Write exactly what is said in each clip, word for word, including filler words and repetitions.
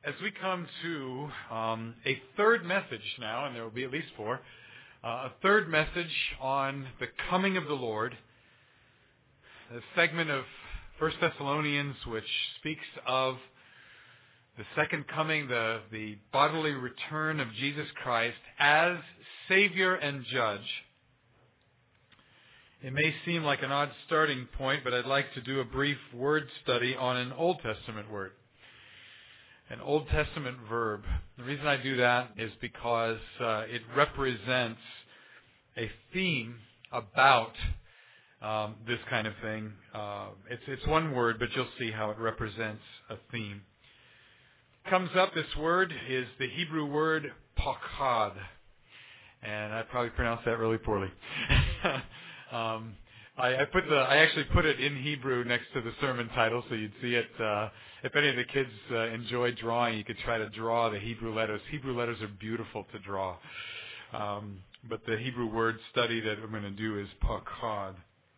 as we come to um, a third message now, and there will be at least four, uh, a third message on the coming of the Lord, a segment of First Thessalonians which speaks of the second coming, the, the bodily return of Jesus Christ as Savior and Judge. It may seem like an odd starting point, but I'd like to do a brief word study on an Old Testament word. An Old Testament verb. The reason I do that is because uh, it represents a theme about um, this kind of thing. Uh, it's, it's one word, but you'll see how it represents a theme. Comes up, this word is the Hebrew word pakad. And I probably pronounced that really poorly. um, I, I put the I actually put it in Hebrew next to the sermon title, so you'd see it. Uh, if any of the kids uh, enjoy drawing, you could try to draw the Hebrew letters. Hebrew letters are beautiful to draw. Um, but the Hebrew word study that I'm going to do is pakad.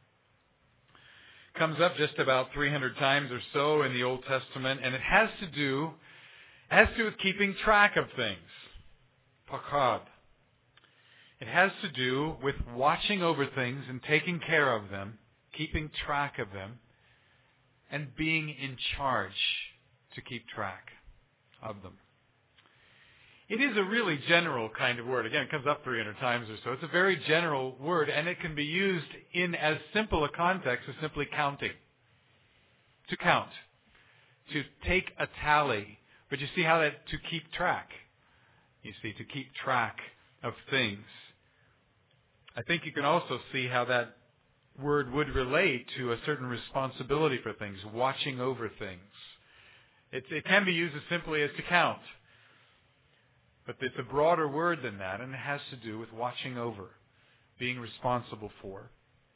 Comes up just about three hundred times or so in the Old Testament, and it has to do has to do with keeping track of things. Pakad. It has to do with watching over things and taking care of them, keeping track of them, and being in charge to keep track of them. It is a really general kind of word. Again, it comes up three hundred times or so. It's a very general word, and it can be used in as simple a context as simply counting. To count. To take a tally. But you see how that, to keep track. You see, to keep track of things. I think you can also see how that word would relate to a certain responsibility for things, watching over things. It, it can be used as simply as to count. But it's a broader word than that, and it has to do with watching over, being responsible for.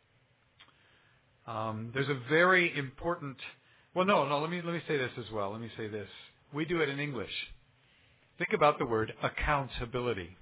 Um, there's a very important... Well, no, no, let me, let me say this as well. Let me say this. We do it in English. Think about the word accountability.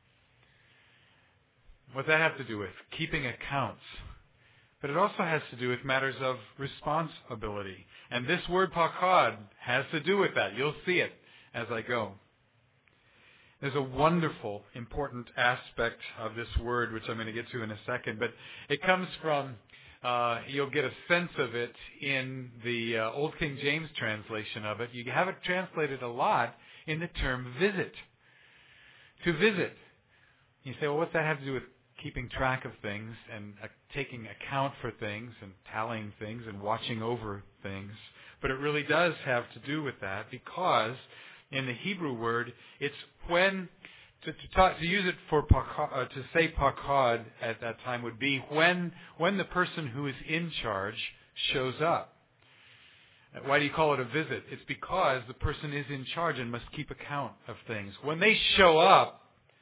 What does that have to do with? Keeping accounts. But it also has to do with matters of responsibility. And this word pakad has to do with that. You'll see it as I go. There's a wonderful, important aspect of this word, which I'm going to get to in a second. But it comes from, uh, you'll get a sense of it in the uh, Old King James translation of it. You have it translated a lot in the term visit. To visit. You say, well, what's that have to do with keeping track of things and uh, taking account for things and tallying things and watching over things? But it really does have to do with that, because in the Hebrew word, it's when, to, to, talk, to use it for pakad, uh, to say pakad at that time would be when, when the person who is in charge shows up. Why do you call it a visit? It's because the person is in charge and must keep account of things. When they show up,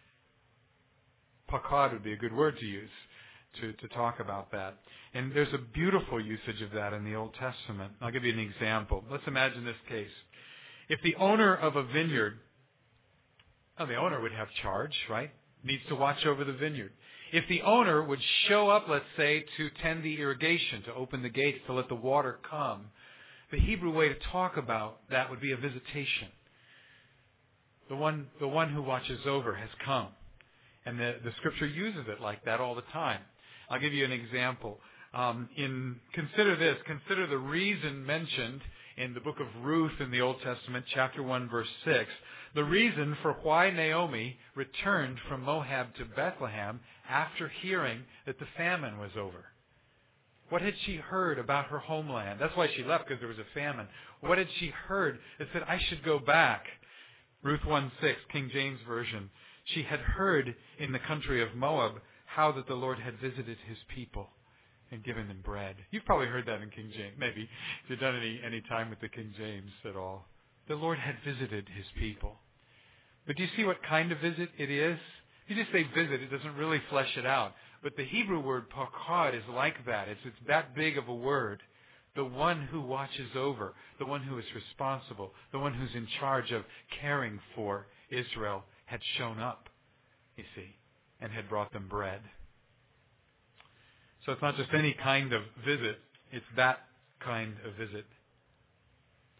pakad would be a good word to use to, to talk about that. And there's a beautiful usage of that in the Old Testament. I'll give you an example. Let's imagine this case. If the owner of a vineyard, well, the owner would have charge, right? Needs to watch over the vineyard. If the owner would show up, let's say, to tend the irrigation, to open the gates, to let the water come, the Hebrew way to talk about that would be a visitation. The one, the one who watches over has come. And the, the Scripture uses it like that all the time. I'll give you an example. Um, in consider this. Consider the reason mentioned in the book of Ruth in the Old Testament, chapter one, verse six. The reason for why Naomi returned from Moab to Bethlehem after hearing that the famine was over. What had she heard about her homeland? That's why she left, because there was a famine. What had she heard that said, I should go back? Ruth one six, King James Version. She had heard in the country of Moab how that the Lord had visited His people and given them bread. You've probably heard that in King James, maybe, if you've done any, any time with the King James at all. The Lord had visited His people. But do you see what kind of visit it is? If you just say visit, it doesn't really flesh it out. But the Hebrew word pakad is like that. It's, it's that big of a word. The one who watches over, the one who is responsible, the one who's in charge of caring for Israel had shown up, you see, and had brought them bread. So it's not just any kind of visit, it's that kind of visit.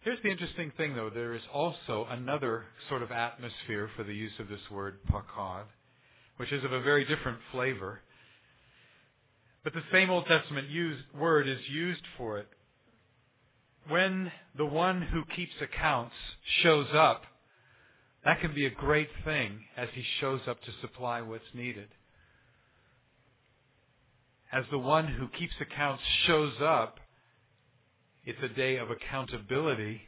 Here's the interesting thing, though. There is also another sort of atmosphere for the use of this word, pakad, which is of a very different flavor. But the same Old Testament used, word is used for it. When the one who keeps accounts shows up, that can be a great thing as he shows up to supply what's needed. As the one who keeps accounts shows up, it's a day of accountability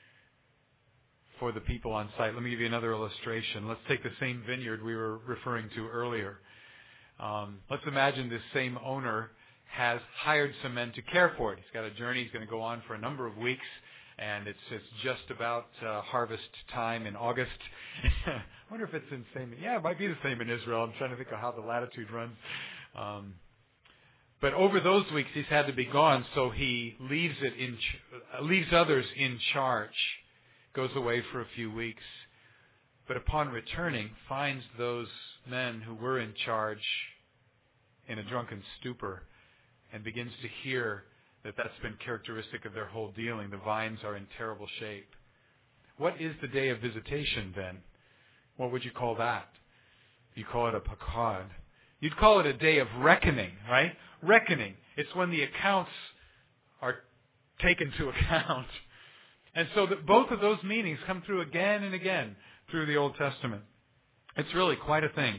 for the people on site. Let me give you another illustration. Let's take the same vineyard we were referring to earlier. Um, let's imagine this same owner has hired some men to care for it. He's got a journey. He's going to go on for a number of weeks, and it's, it's just about uh, harvest time in August. I wonder if it's the same. Yeah, it might be the same in Israel. I'm trying to think of how the latitude runs. Um, but over those weeks, he's had to be gone, so he leaves it in, ch- leaves others in charge, goes away for a few weeks, but upon returning, finds those men who were in charge in a drunken stupor, and begins to hear that that's been characteristic of their whole dealing. The vines are in terrible shape. What is the day of visitation then? What would you call that? You call it a pakad. You'd call it a day of reckoning, right? Reckoning. It's when the accounts are taken to account. And so that both of those meanings come through again and again through the Old Testament. It's really quite a thing.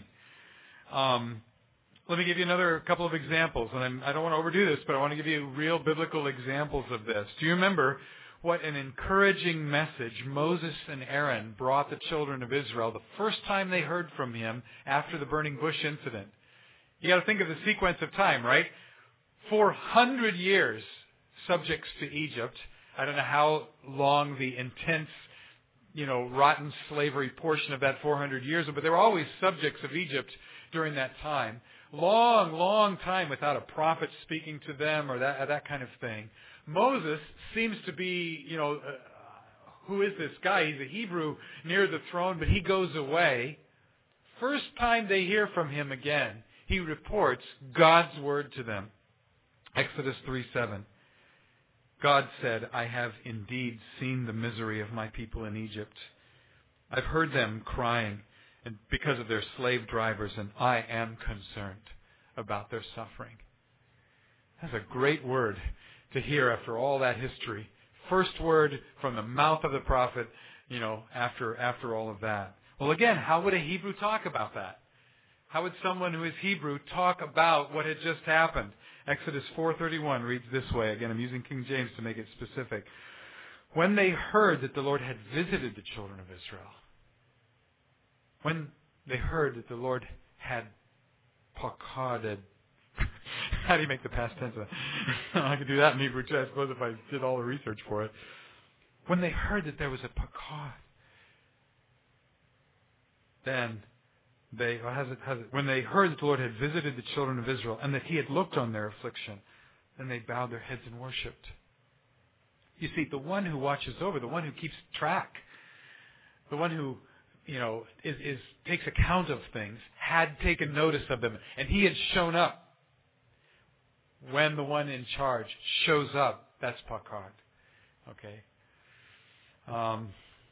Um, let me give you another couple of examples. And I'm, I don't want to overdo this, but I want to give you real biblical examples of this. Do you remember what an encouraging message Moses and Aaron brought the children of Israel the first time they heard from him after the burning bush incident? You got to think of the sequence of time, right? four hundred years subjects to Egypt. I don't know how long the intense, you know, rotten slavery portion of that four hundred years, but they were always subjects of Egypt during that time. Long, long time without a prophet speaking to them or that that kind of thing. Moses seems to be, you know, uh, who is this guy? He's a Hebrew near the throne, but he goes away. First time they hear from him again, he reports God's word to them. Exodus three seven. God said, I have indeed seen the misery of my people in Egypt. I've heard them crying because of their slave drivers, and I am concerned about their suffering. That's a great word to hear after all that history. First word from the mouth of the prophet, you know, after after all of that. Well, again, how would a Hebrew talk about that? How would someone who is Hebrew talk about what had just happened? Exodus four thirty-one reads this way. Again, I'm using King James to make it specific. When they heard that the Lord had visited the children of Israel, when they heard that the Lord had pakaded, how do you make the past tense of that? I could do that in Hebrew too, I suppose, if I did all the research for it. When they heard that there was a pakad, then they, well, has it, has it, when they heard that the Lord had visited the children of Israel and that He had looked on their affliction, then they bowed their heads and worshipped. You see, the one who watches over, the one who keeps track, the one who, you know, is, is takes account of things, had taken notice of them, and He had shown up. When the one in charge shows up, that's pakad. Okay? Um,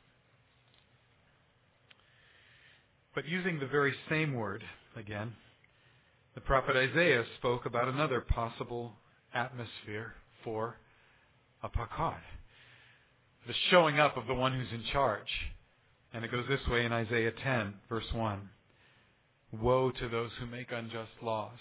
but using the very same word, again, the prophet Isaiah spoke about another possible atmosphere for a pakad. The showing up of the one who's in charge. And it goes this way in Isaiah ten, verse one. Woe to those who make unjust laws,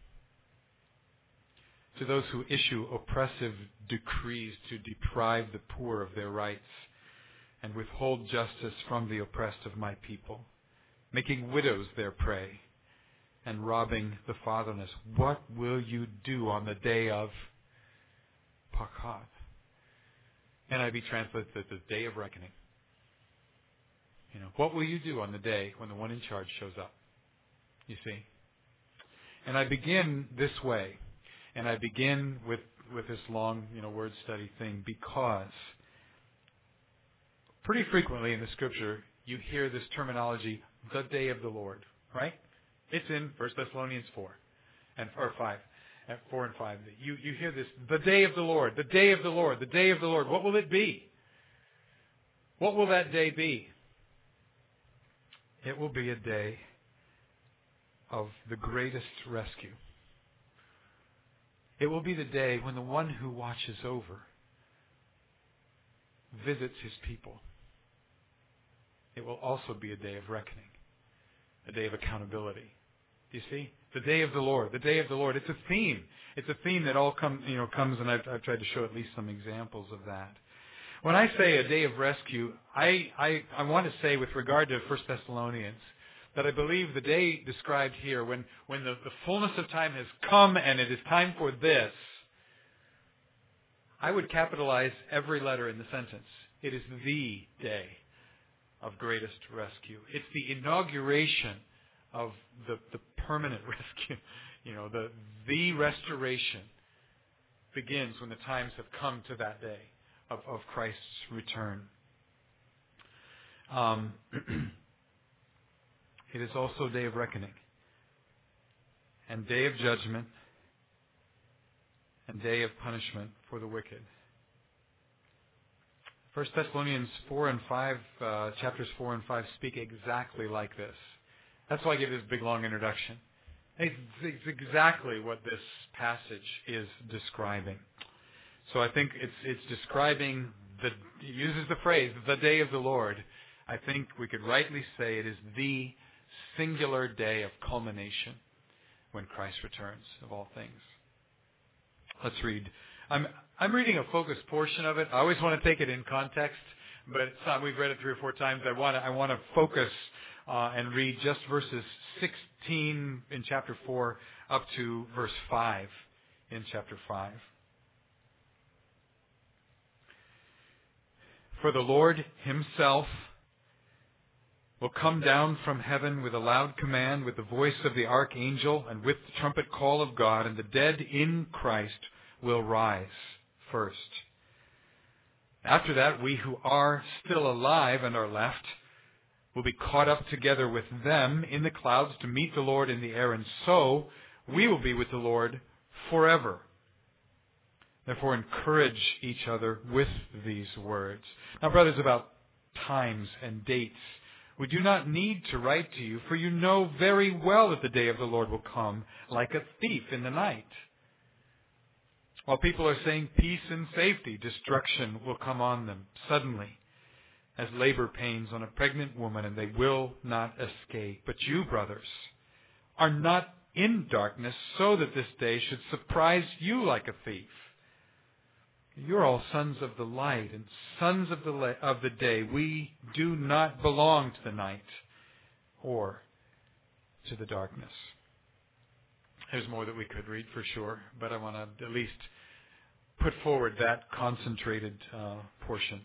to those who issue oppressive decrees to deprive the poor of their rights and withhold justice from the oppressed of my people, making widows their prey and robbing the fatherless. What will you do on the day of pakad? N I V translates it the day of reckoning. You know, what will you do on the day when the one in charge shows up? You see? And I begin this way. And I begin with, with this long, you know, word study thing because pretty frequently in the Scripture you hear this terminology, the day of the Lord, right? It's in First Thessalonians four and or five, at four and five. You you hear this, the day of the Lord, the day of the Lord, the day of the Lord. What will it be? What will that day be? It will be a day of the greatest rescue. It will be the day when the one who watches over visits his people. It will also be a day of reckoning, a day of accountability. Do you see? The day of the Lord, the day of the Lord. It's a theme. It's a theme that all come, you know, comes, and I've, I've tried to show at least some examples of that. When I say a day of rescue, I, I, I want to say with regard to First Thessalonians that I believe the day described here, when, when the, the fullness of time has come and it is time for this, I would capitalize every letter in the sentence. It is the day of greatest rescue. It's the inauguration of the, the permanent rescue. You know, the, the restoration begins when the times have come to that day of, of Christ's return. Um, it is also a day of reckoning, and day of judgment, and day of punishment for the wicked. First Thessalonians four and five, uh, chapters four and five speak exactly like this. That's why I give this big long introduction. It's, it's exactly what this passage is describing. So I think it's it's describing the it uses the phrase the day of the Lord. I think we could rightly say it is the singular day of culmination when Christ returns of all things. Let's read. I'm I'm reading a focused portion of it. I always want to take it in context, but it's not, we've read it three or four times. I want to I want to focus uh, and read just verses sixteen in chapter four up to verse five in chapter five. For the Lord himself will come down from heaven with a loud command, with the voice of the archangel, and with the trumpet call of God, and the dead in Christ will rise first. After that, we who are still alive and are left will be caught up together with them in the clouds to meet the Lord in the air, and so we will be with the Lord forever. Therefore, encourage each other with these words. Now, brothers, about times and dates, we do not need to write to you, for you know very well that the day of the Lord will come like a thief in the night. While people are saying peace and safety, destruction will come on them suddenly, as labor pains on a pregnant woman, and they will not escape. But you, brothers, are not in darkness, so that this day should surprise you like a thief. You're all sons of the light and sons of the la- of the day. We do not belong to the night or to the darkness. There's more that we could read for sure, but I want to at least put forward that concentrated uh, portion.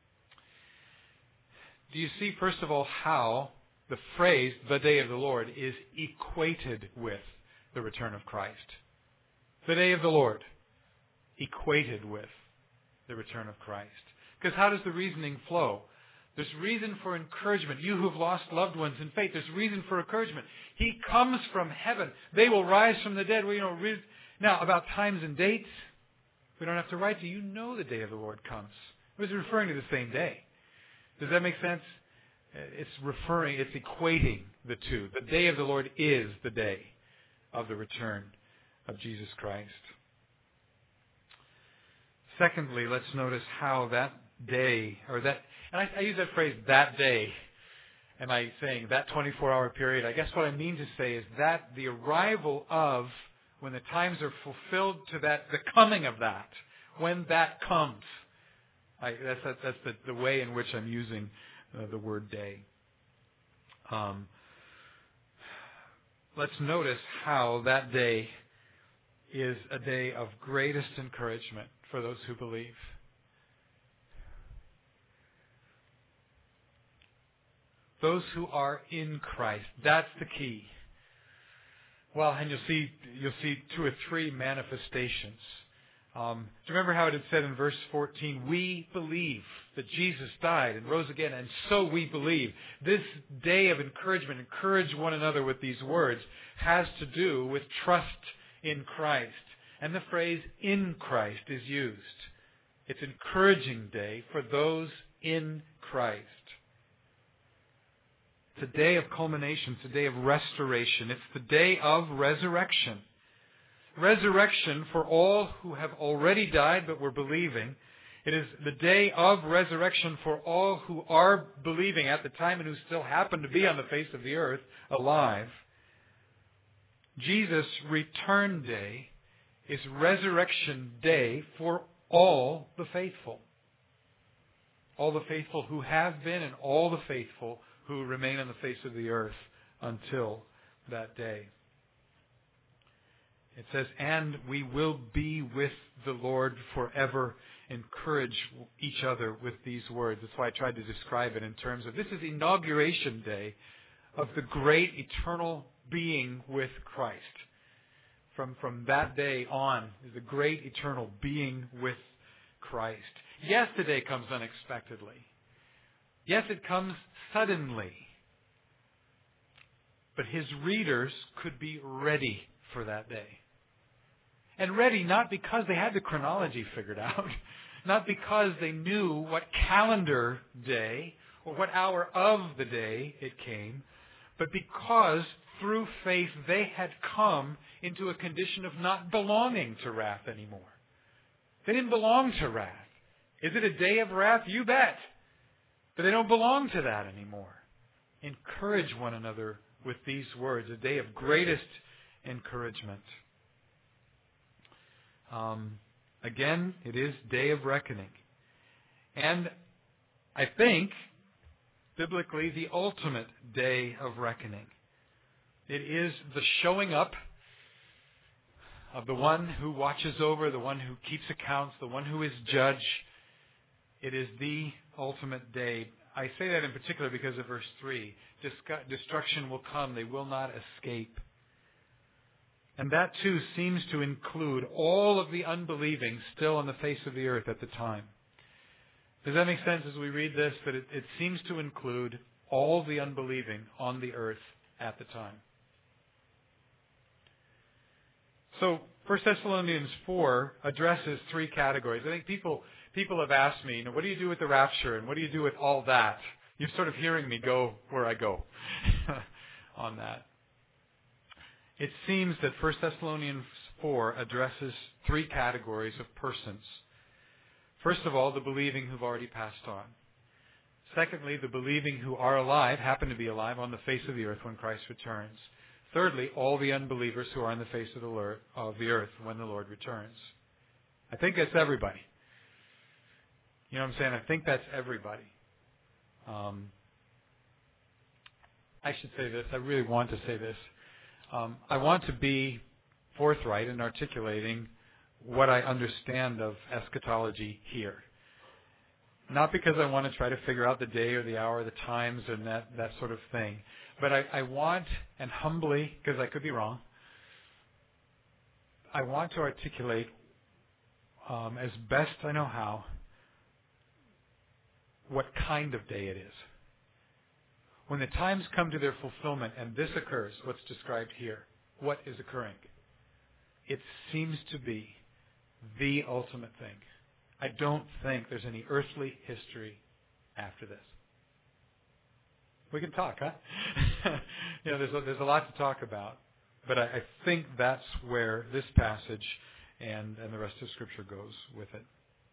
Do you see, first of all, how the phrase, the day of the Lord, is equated with the return of Christ? The day of the Lord, equated with the return of Christ. Because how does the reasoning flow? There's reason for encouragement. You who've lost loved ones in faith, there's reason for encouragement. He comes from heaven. They will rise from the dead. Well, you know, now, about times and dates, we don't have to write to you. You know the day of the Lord comes. It was referring to the same day. Does that make sense? It's referring, it's equating the two. The day of the Lord is the day of the return of Jesus Christ. Secondly, let's notice how that day, or that, and I, I use that phrase, that day. Am I saying that twenty-four hour period? I guess what I mean to say is that the arrival of, when the times are fulfilled to that, the coming of that, when that comes. I, that's that, that's the, the way in which I'm using uh, the word day. Um, let's notice how that day is a day of greatest encouragement for those who believe. Those who are in Christ. That's the key. Well, and you'll see you'll see two or three manifestations. Um, do you remember how it had said in verse fourteen, we believe that Jesus died and rose again, and so we believe. This day of encouragement, encourage one another with these words, has to do with trust in Christ. And the phrase in Christ is used. It's an encouraging day for those in Christ. It's a day of culmination. It's a day of restoration. It's the day of resurrection. Resurrection for all who have already died but were believing. It is the day of resurrection for all who are believing at the time and who still happen to be on the face of the earth alive. Jesus' return day is resurrection day for all the faithful. All the faithful who have been and all the faithful who remain on the face of the earth until that day. It says, and we will be with the Lord forever. Encourage each other with these words. That's why I tried to describe it in terms of this is inauguration day of the great eternal being with Christ. From, from that day on is the great eternal being with Christ. Yes, the day comes unexpectedly. Yes, it comes suddenly. But his readers could be ready for that day. And ready not because they had the chronology figured out, not because they knew what calendar day or what hour of the day it came, but because through faith they had come into a condition of not belonging to wrath anymore. They didn't belong to wrath. Is it a day of wrath? You bet. But they don't belong to that anymore. Encourage one another with these words, a day of greatest encouragement. Um, again, it is day of reckoning. And I think, biblically, the ultimate day of reckoning. It is the showing up of the one who watches over, the one who keeps accounts, the one who is judge. It is the ultimate day. I say that in particular because of verse three. Destruction will come. They will not escape. And that too seems to include all of the unbelieving still on the face of the earth at the time. Does that make sense as we read this? That it, it seems to include all the unbelieving on the earth at the time. So, First Thessalonians four addresses three categories. I think people people have asked me, you know, what do you do with the rapture and what do you do with all that? You're sort of hearing me go where I go on that. It seems that First Thessalonians four addresses three categories of persons. First of all, the believing who've already passed on. Secondly, the believing who are alive, happen to be alive on the face of the earth when Christ returns. Thirdly, all the unbelievers who are on the face of the, of the earth when the Lord returns. I think that's everybody. You know what I'm saying? I think that's everybody. Um, I should say this. I really want to say this. Um, I want to be forthright in articulating what I understand of eschatology here. Not because I want to try to figure out the day or the hour, the times, and that, that sort of thing. But I, I want, and humbly, because I could be wrong, I want to articulate um, as best I know how what kind of day it is. When the times come to their fulfillment and this occurs, what's described here, what is occurring? It seems to be the ultimate thing. I don't think there's any earthly history after this. We can talk, huh? you know, there's a, there's a lot to talk about, but I, I think that's where this passage and, and the rest of Scripture goes with it.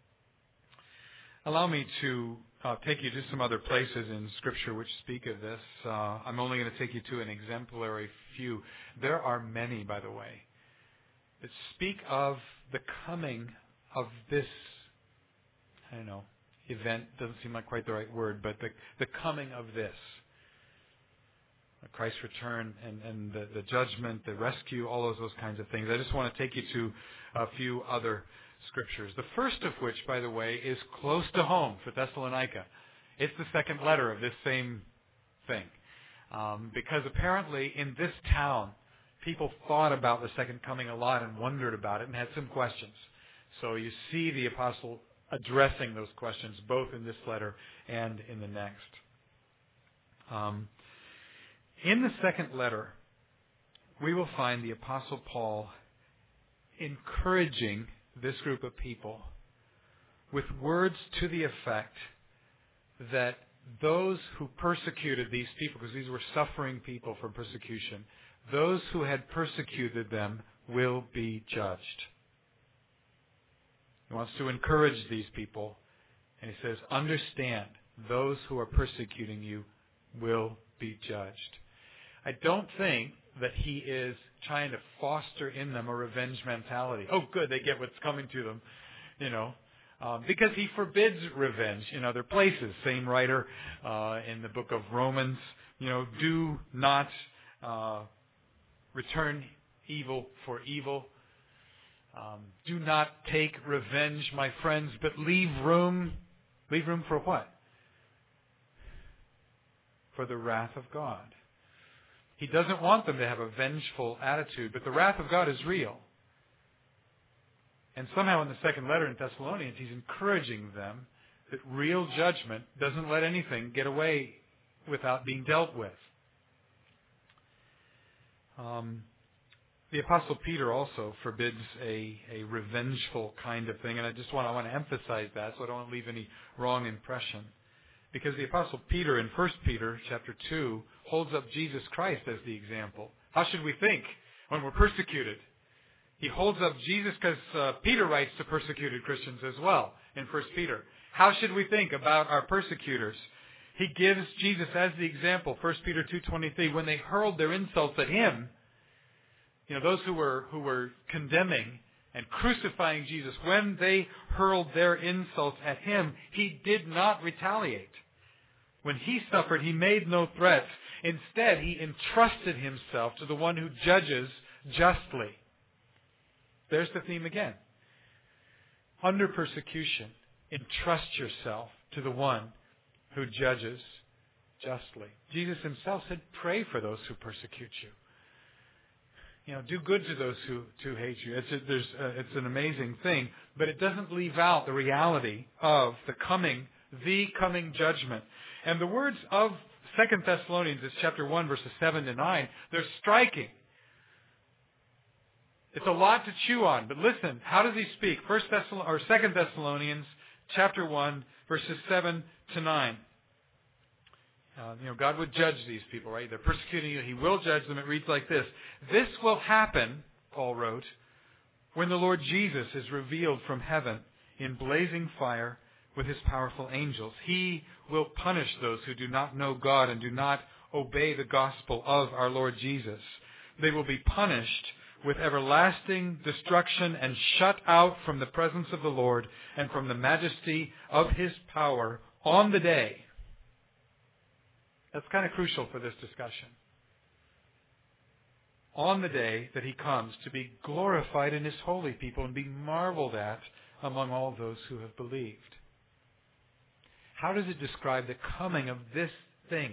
Allow me to uh, take you to some other places in Scripture which speak of this. Uh, I'm only going to take you to an exemplary few. There are many, by the way, that speak of the coming of this, I don't know, event doesn't seem like quite the right word, but the, the coming of this. Christ's return and, and the, the judgment, the rescue, all of those kinds of things. I just want to take you to a few other Scriptures. The first of which, by the way, is close to home for Thessalonica. It's the second letter of this same thing. Um, because apparently in this town, people thought about the second coming a lot and wondered about it and had some questions. So you see the apostle addressing those questions both in this letter and in the next. Um, in the second letter, we will find the apostle Paul encouraging this group of people with words to the effect that those who persecuted these people, because these were suffering people from persecution, those who had persecuted them will be judged. He wants to encourage these people, and he says, understand, those who are persecuting you will be judged. I don't think that he is trying to foster in them a revenge mentality. Oh, good, they get what's coming to them, you know. Um, because he forbids revenge in other places. Same writer uh, in the book of Romans, you know, do not uh, return evil for evil. Um, do not take revenge, my friends, but leave room. Leave room for what? For the wrath of God. He doesn't want them to have a vengeful attitude, but the wrath of God is real. And somehow in the second letter in Thessalonians, he's encouraging them that real judgment doesn't let anything get away without being dealt with. Um, the Apostle Peter also forbids a, a revengeful kind of thing, and I just want, I want to emphasize that so I don't want to leave any wrong impression. Because the Apostle Peter in First Peter chapter two holds up Jesus Christ as the example. How should we think when we're persecuted? He holds up Jesus because uh, Peter writes to persecuted Christians as well in First Peter. How should we think about our persecutors? He gives Jesus as the example. First Peter two twenty-three, when they hurled their insults at him, you know, those who were who were condemning and crucifying Jesus, when they hurled their insults at him, he did not retaliate. When he suffered, he made no threats. Instead, he entrusted himself to the one who judges justly. There's the theme again. Under persecution, entrust yourself to the one who judges justly. Jesus himself said, pray for those who persecute you. You know, do good to those who, who hate you. It's, a, there's, uh, it's an amazing thing, but it doesn't leave out the reality of the coming, the coming judgment. And the words of Second Thessalonians, it's chapter one, verses seven to nine, they're striking. It's a lot to chew on, but listen, how does he speak? First Thessalonians, or Second Thessalonians, chapter one, verses seven to nine. Uh, you know, God would judge these people, right? They're persecuting you. He will judge them. It reads like this. This will happen, Paul wrote, when the Lord Jesus is revealed from heaven in blazing fire with his powerful angels. He will punish those who do not know God and do not obey the gospel of our Lord Jesus. They will be punished with everlasting destruction and shut out from the presence of the Lord and from the majesty of his power on the day. That's kind of crucial for this discussion. On the day that he comes to be glorified in his holy people and be marveled at among all those who have believed. How does it describe the coming of this thing?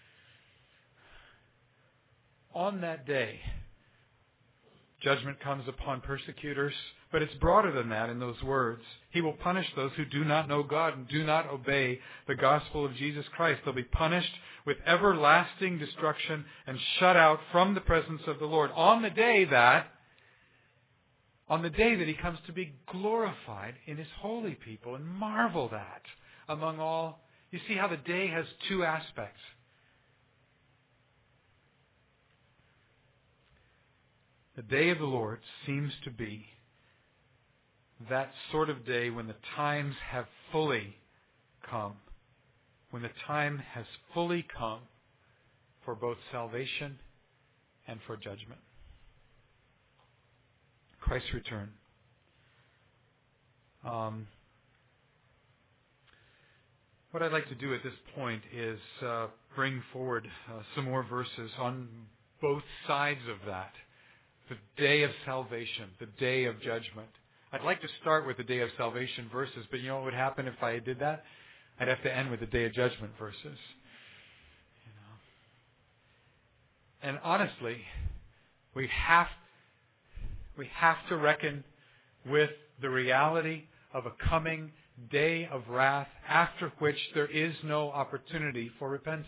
On that day, judgment comes upon persecutors, but it's broader than that in those words. He will punish those who do not know God and do not obey the gospel of Jesus Christ. They'll be punished with everlasting destruction and shut out from the presence of the Lord on the day that, on the day that he comes to be glorified in his holy people and marveled at among all. You see how the day has two aspects. The day of the Lord seems to be that sort of day when the times have fully come. When the time has fully come for both salvation and for judgment. Christ's return. Um, what I'd like to do at this point is uh, bring forward uh, some more verses on both sides of that. The day of salvation, the day of judgment. I'd like to start with the day of salvation verses, but you know what would happen if I did that? I'd have to end with the day of judgment verses. You know. And honestly, we have we have to reckon with the reality of a coming day of wrath after which there is no opportunity for repentance.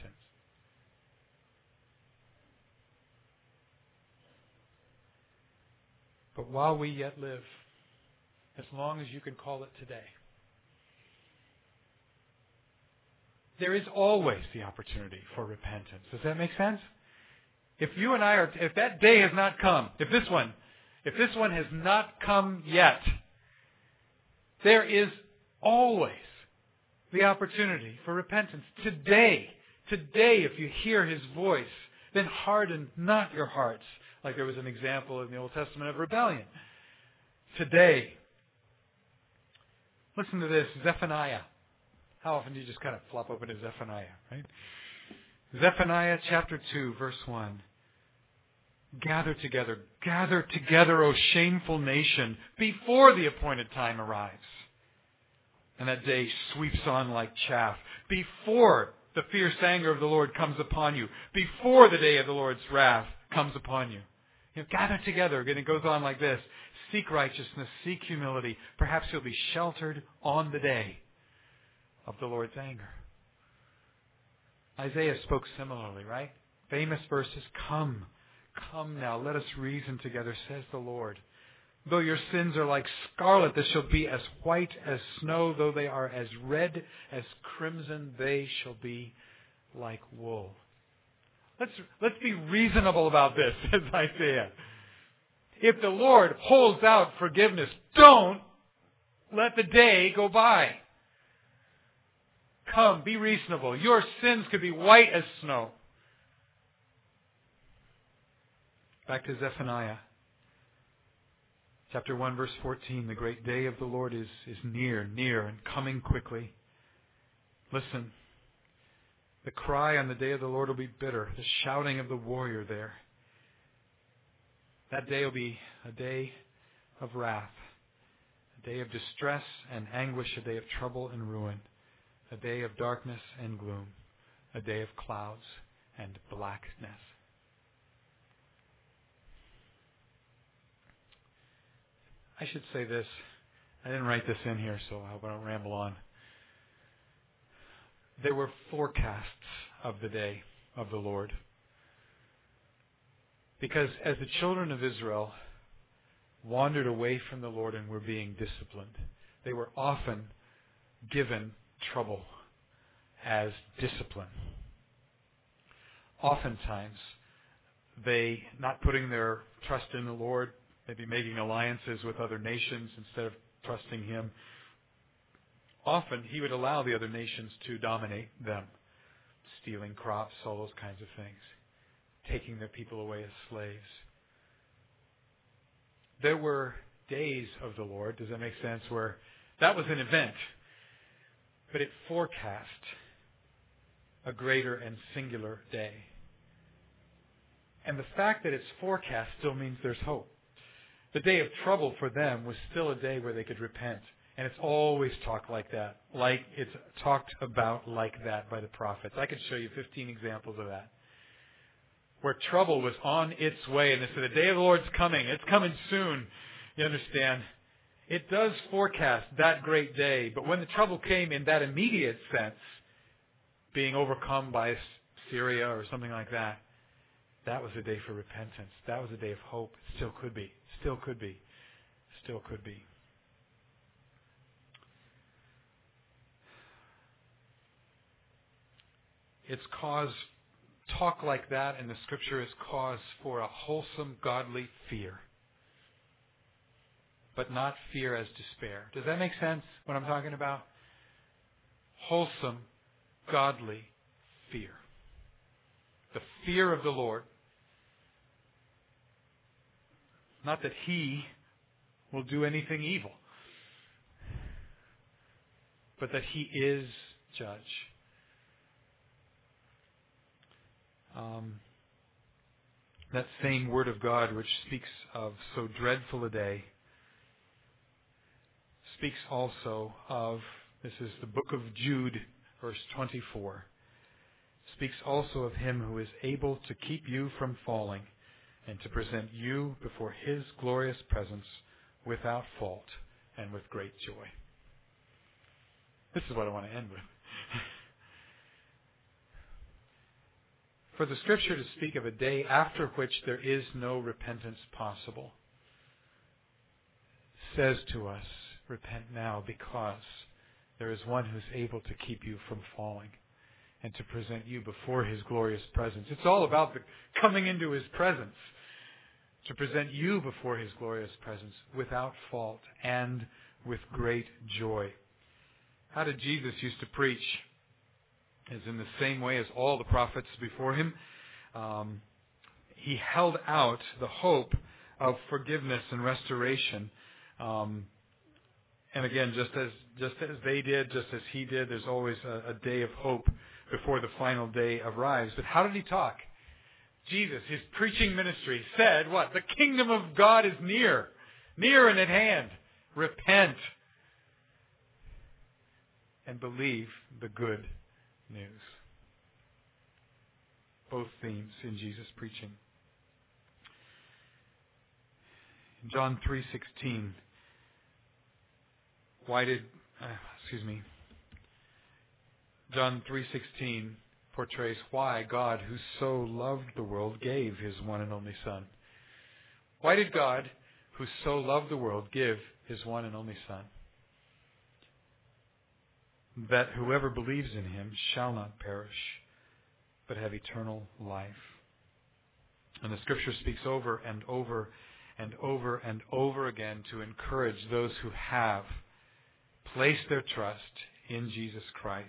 But while we yet live, as long as you can call it today, There is always the opportunity for repentance. Does that make sense? If you and I are, if that day has not come, if this one, if this one has not come yet, there is always the opportunity for repentance. Today, today, if you hear His voice, then harden not your hearts, like there was an example in the Old Testament of rebellion. Today, listen to this, Zephaniah. How often do you just kind of flop open to Zephaniah, right? Zephaniah chapter two, verse one. Gather together, gather together, O shameful nation, before the appointed time arrives. And that day sweeps on like chaff. Before the fierce anger of the Lord comes upon you. Before the day of the Lord's wrath comes upon you. You know, gather together. Again, it goes on like this. Seek righteousness, seek humility. Perhaps you'll be sheltered on the day of the Lord's anger. Isaiah spoke similarly, right? Famous verses. Come, come now, let us reason together, says the Lord. Though your sins are like scarlet, they shall be as white as snow. Though they are as red as crimson, they shall be like wool. Let's, let's be reasonable about this, says Isaiah. If the Lord holds out forgiveness, don't let the day go by. Come, be reasonable. Your sins could be white as snow. Back to Zephaniah. Chapter one, verse fourteen. The great day of the Lord is, is near, near, and coming quickly. Listen. The cry on the day of the Lord will be bitter. The shouting of the warrior there. That day will be a day of wrath. A day of distress and anguish. A day of trouble and ruin. A day of darkness and gloom. A day of clouds and blackness. I should say this. I didn't write this in here, so I hope I don't ramble on. There were forecasts of the day of the Lord. Because as the children of Israel wandered away from the Lord and were being disciplined, they were often given trouble as discipline. Oftentimes, they, not putting their trust in the Lord, maybe making alliances with other nations instead of trusting Him. Often, He would allow the other nations to dominate them, stealing crops, all those kinds of things, taking their people away as slaves. There were days of the Lord, does that make sense, where that was an event, but it forecast a greater and singular day. And the fact that it's forecast still means there's hope. The day of trouble for them was still a day where they could repent. And it's always talked like that. Like it's talked about like that by the prophets. I could show you fifteen examples of that. Where trouble was on its way and they said, the day of the Lord's coming. It's coming soon. You understand? It does forecast that great day. But when the trouble came in that immediate sense, being overcome by Syria or something like that, that was a day for repentance. That was a day of hope. It still could be. Still could be. Still could be. It's cause, talk like that in the Scripture is cause for a wholesome, godly fear. But not fear as despair. Does that make sense, what I'm talking about? Wholesome, godly fear. The fear of the Lord. Not that He will do anything evil, but that He is judge. Um, that same Word of God which speaks of so dreadful a day speaks also of, this is the book of Jude, verse twenty-four, speaks also of Him who is able to keep you from falling and to present you before His glorious presence without fault and with great joy. This is what I want to end with. For the Scripture to speak of a day after which there is no repentance possible says to us, repent now because there is one who's able to keep you from falling and to present you before His glorious presence. It's all about the coming into His presence. To present you before His glorious presence without fault and with great joy. How did Jesus used to preach? Is in the same way as all the prophets before Him. Um, he held out the hope of forgiveness and restoration. Um, and again, just as just as they did, just as He did, there's always a, a day of hope before the final day arrives. But how did He talk? Jesus, His preaching ministry, said what? The kingdom of God is near, near and at hand. Repent and believe the good news. Both themes in Jesus' preaching. In John three sixteen, why did, uh, excuse me, John three sixteen portrays why God, who so loved the world, gave His one and only Son. Why did God, who so loved the world, give His one and only Son? That whoever believes in Him shall not perish, but have eternal life. And the Scripture speaks over and over and over and over again to encourage those who have placed their trust in Jesus Christ.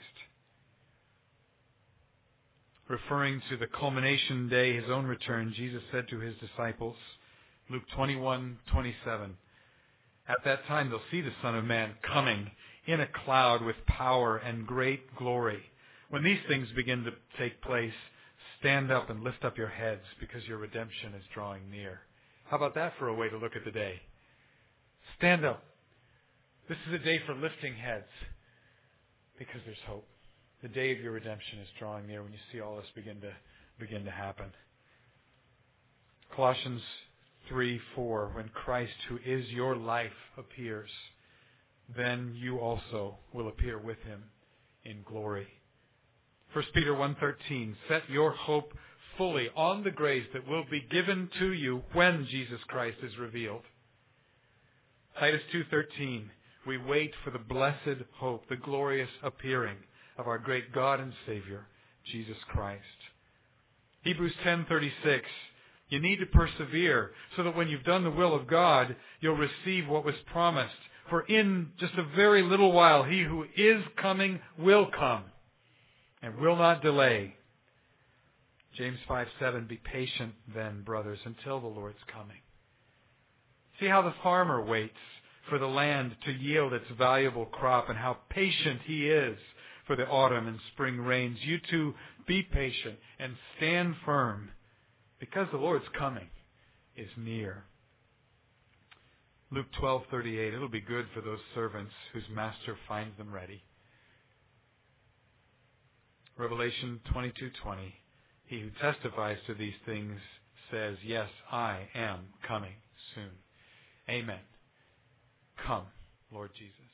Referring to the culmination day, His own return, Jesus said to His disciples, Luke twenty-one twenty-seven, at that time they'll see the Son of Man coming in a cloud with power and great glory. When these things begin to take place, stand up and lift up your heads, because your redemption is drawing near. How about that for a way to look at the day? Stand up. This is a day for lifting heads, because there's hope. The day of your redemption is drawing near when you see all this begin to begin to happen. Colossians three four, when Christ, who is your life, appears, then you also will appear with Him in glory. First Peter one thirteen, set your hope fully on the grace that will be given to you when Jesus Christ is revealed. Titus two thirteen, we wait for the blessed hope, the glorious appearing of our great God and Savior, Jesus Christ. Hebrews ten thirty-six, you need to persevere so that when you've done the will of God, you'll receive what was promised. For in just a very little while, He who is coming will come and will not delay. James five seven, be patient then, brothers, until the Lord's coming. See how the farmer waits for the land to yield its valuable crop, and how patient he is for the autumn and spring rains. You too, be patient and stand firm, because the Lord's coming is near. Luke twelve thirty-eight, it'll be good for those servants whose master finds them ready. Revelation twenty-two twenty, he who testifies to these things says, yes, I am coming soon. Amen. Come, Lord Jesus.